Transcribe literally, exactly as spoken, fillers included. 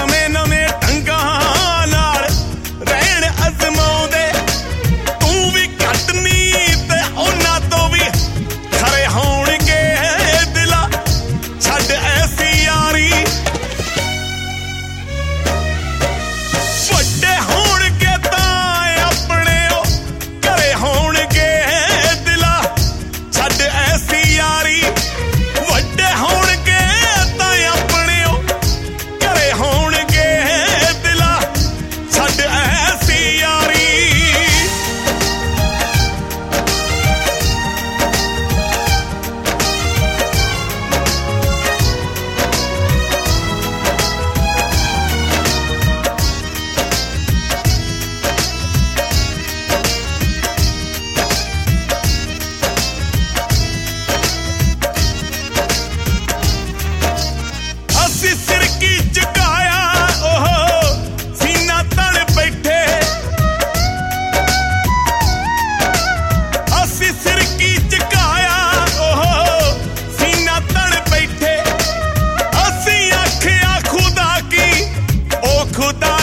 नवे नवे ढंगा नाल रहन अजमाउंदे तू भी घट नहीं ते उन्हां तो भी खरे होणगे दिला छड्ड ऐसी यारी वड्डे होणगे तां अपने ओ घरे होणगे दिला छड्ड ऐसी यारी वड्डे होणगे तां अपने ओ घरे होणगे दिला छड्ड ऐसी यारी ਅਸੀਂ ਸਿਰਕੀ ਚੁਕਾਇਆ ਉਹ ਸੀਨਾ ਤਣ ਬੈਠੇ ਅਸੀਂ ਸਿਰਕੀ ਚੁਕਾਇਆ ਉਹ ਸੀਨਾ ਤਣ ਬੈਠੇ ਅਸੀਂ ਆਖਿਆ ਖੁਦਾ ਕੀ ਉਹ ਖੁਦਾ